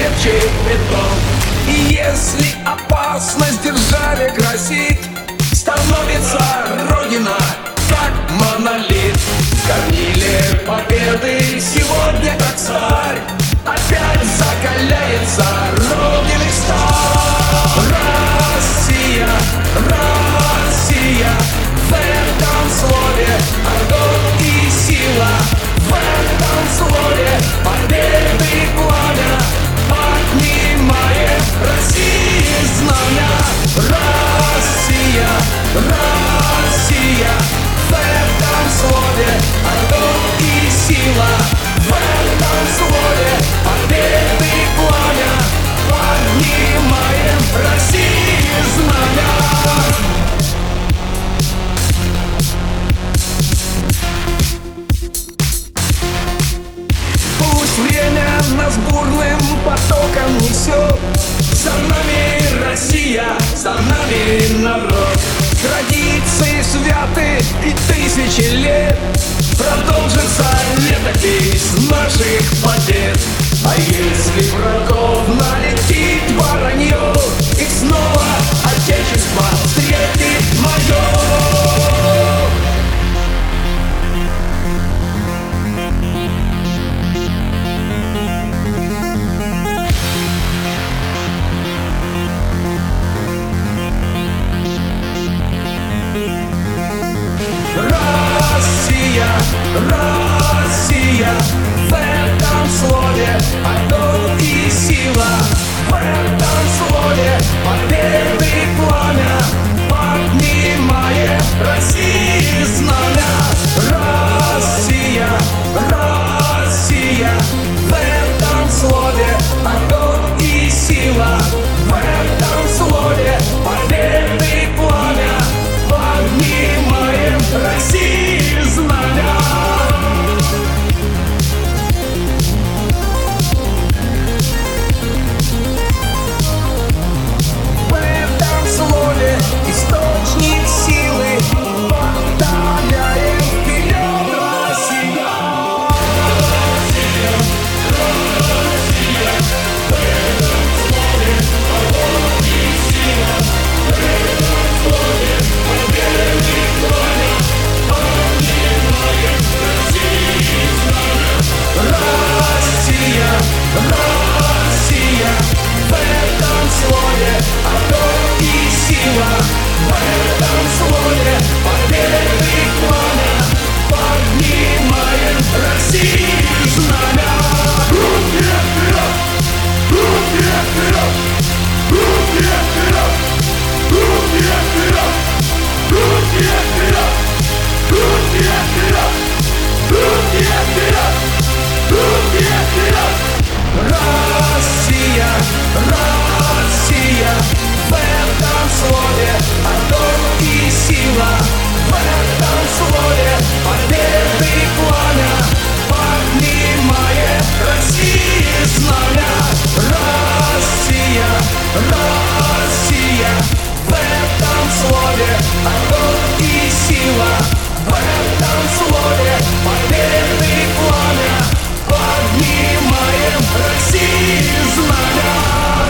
крепче бетон. И если опасность держави грозит, становится Родина как монолит. В горниле победы сегодня как царь опять закаляется Родиной сталь. Россия, Россия, в этом слове огонь и сила, в этом слове победы пламя, поднимаем России знамя. Россия, Россия, в этом слове огонь и сила, в этом слове победы пламя, поднимаем России знамя. Пусть время нас бурным потоком несет, за нами Россия, за нами народ. Традиции святы и тысячи лет, продолжится летопись наших побед. А если врагов налетит воронье, их снова Отечество встретит мое. Россия, Россия, в этом слове огонь и сила, в этом слове победы пламя, поднимаем России знамя. Россия, Россия, в этом слове огонь